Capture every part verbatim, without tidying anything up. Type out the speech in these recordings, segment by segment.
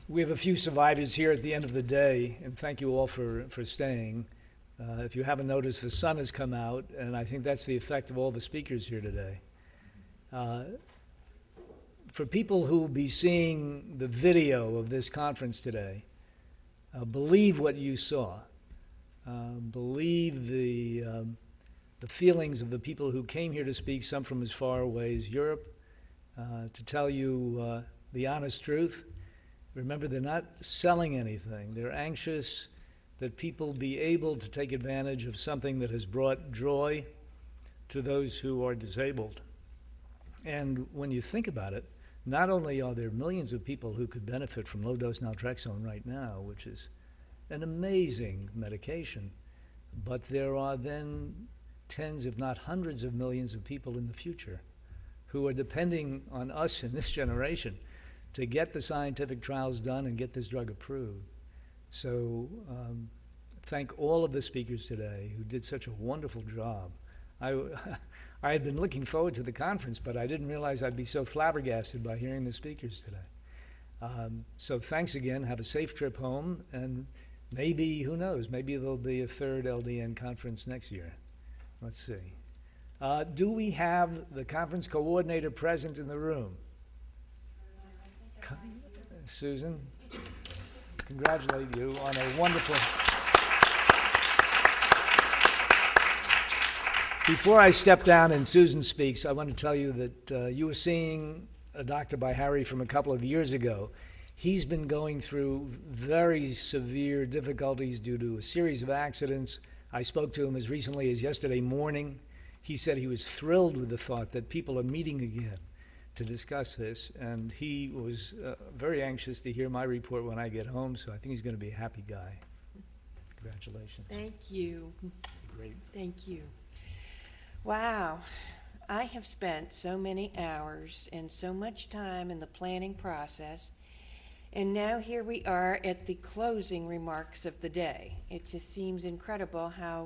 We have a few survivors here at the end of the day, and thank you all for, for staying. Uh, if you haven't noticed, the sun has come out, and I think that's the effect of all the speakers here today. Uh, for people who will be seeing the video of this conference today, uh, believe what you saw. Uh, believe the, um, the feelings of the people who came here to speak, some from as far away as Europe, uh, to tell you uh, the honest truth. Remember, they're not selling anything. They're anxious that people be able to take advantage of something that has brought joy to those who are disabled. And when you think about it, not only are there millions of people who could benefit from low-dose naltrexone right now, which is an amazing medication, but there are then tens, if not hundreds of millions of people in the future who are depending on us in this generation to get the scientific trials done and get this drug approved. So um, thank all of the speakers today who did such a wonderful job. I, I had been looking forward to the conference, but I didn't realize I'd be so flabbergasted by hearing the speakers today. Um, so thanks again. Have a safe trip home, and maybe, who knows, maybe there'll be a third L D N conference next year. Let's see. Uh, do we have the conference coordinator present in the room? Susan, congratulate you on a wonderful... Before I step down and Susan speaks, I want to tell you that uh, you were seeing a doctor by Harry from a couple of years ago. He's been going through very severe difficulties due to a series of accidents. I spoke to him as recently as yesterday morning. He said he was thrilled with the thought that people are meeting again to discuss this, and he was uh, very anxious to hear my report when I get home, so I think he's going to be a happy guy. Congratulations. Thank you. Great. Thank you. Wow. I have spent so many hours and so much time in the planning process, and now here we are at the closing remarks of the day. It just seems incredible how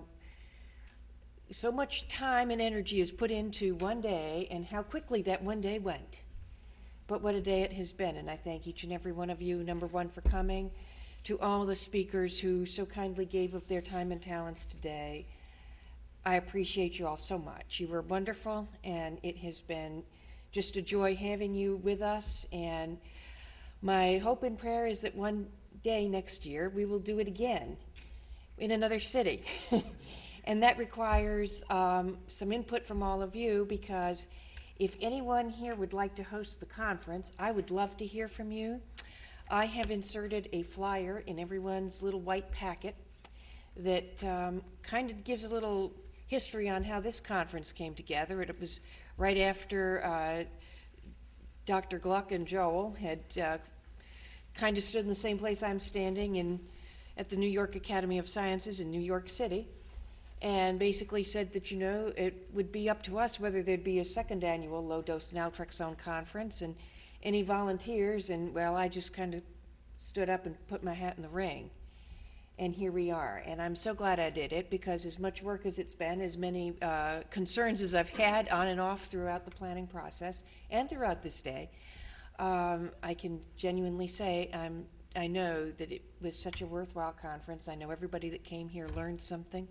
so much time and energy is put into one day and how quickly that one day went. But what a day it has been, and I thank each and every one of you, number one, for coming, to all the speakers who so kindly gave of their time and talents today. I appreciate you all so much. You were wonderful, and it has been just a joy having you with us, and my hope and prayer is that one day next year we will do it again in another city. And that requires um, some input from all of you, because if anyone here would like to host the conference, I would love to hear from you. I have inserted a flyer in everyone's little white packet that um, kind of gives a little history on how this conference came together. It was right after uh, Doctor Gluck and Joel had uh, kind of stood in the same place I'm standing in at the New York Academy of Sciences in New York City, and basically said that, you know, it would be up to us whether there'd be a second annual low-dose naltrexone conference and any volunteers. And, well, I just kind of stood up and put my hat in the ring. And here we are. And I'm so glad I did it, because as much work as it's been, as many uh, concerns as I've had on and off throughout the planning process and throughout this day, um, I can genuinely say I'm, I know that it was such a worthwhile conference. I know everybody that came here learned something.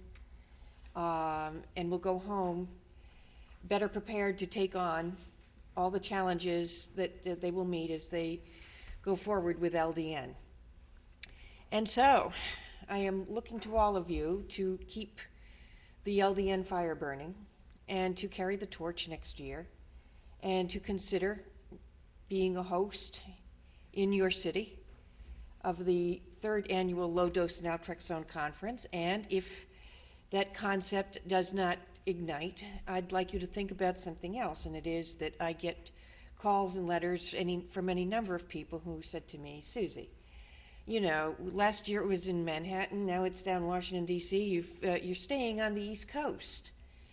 Um, and will go home better prepared to take on all the challenges that, that they will meet as they go forward with L D N. And so, I am looking to all of you to keep the L D N fire burning and to carry the torch next year and to consider being a host in your city of the third annual low-dose naltrexone conference. And if that concept does not ignite, I'd like you to think about something else, and it is that I get calls and letters any, from any number of people who said to me, Susie, you know, last year it was in Manhattan, now it's down Washington, D C, You've, uh, you're staying on the East Coast,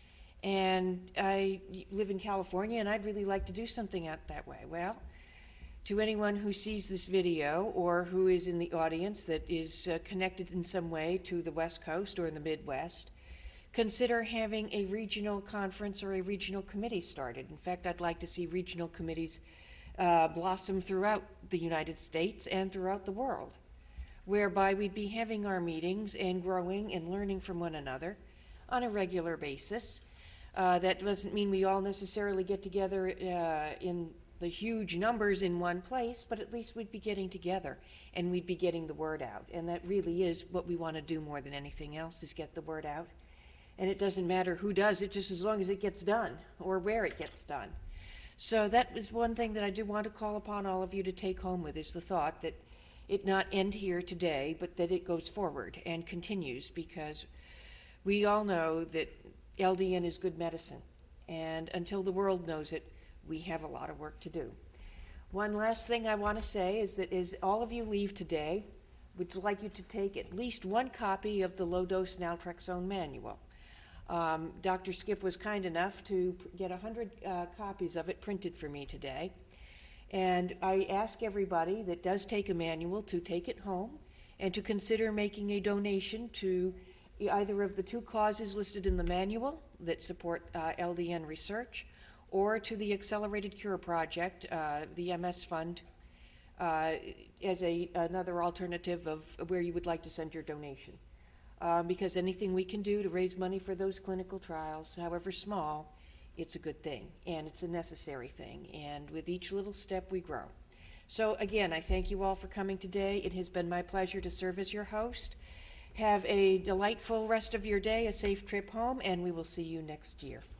and I live in California, and I'd really like to do something out that way. Well, to anyone who sees this video or who is in the audience that is uh, connected in some way to the West Coast or in the Midwest, consider having a regional conference or a regional committee started. In fact, I'd like to see regional committees uh, blossom throughout the United States and throughout the world, whereby we'd be having our meetings and growing and learning from one another on a regular basis. Uh, that doesn't mean we all necessarily get together uh, in the huge numbers in one place, but at least we'd be getting together and we'd be getting the word out. And that really is what we want to do more than anything else, is get the word out. And it doesn't matter who does it, just as long as it gets done or where it gets done. So that is one thing that I do want to call upon all of you to take home with, is the thought that it not end here today, but that it goes forward and continues, because we all know that L D N is good medicine. And until the world knows it, we have a lot of work to do. One last thing I want to say is that as all of you leave today, we'd like you to take at least one copy of the low-dose naltrexone manual. Um, Doctor Skip was kind enough to get one hundred uh, copies of it printed for me today. And I ask everybody that does take a manual to take it home and to consider making a donation to either of the two causes listed in the manual that support uh, L D N research, or to the Accelerated Cure Project, uh, the M S Fund, uh, as a, another alternative of where you would like to send your donation. Uh, because anything we can do to raise money for those clinical trials, however small, it's a good thing, and it's a necessary thing, and with each little step we grow. So again, I thank you all for coming today. It has been my pleasure to serve as your host. Have a delightful rest of your day, a safe trip home, and we will see you next year.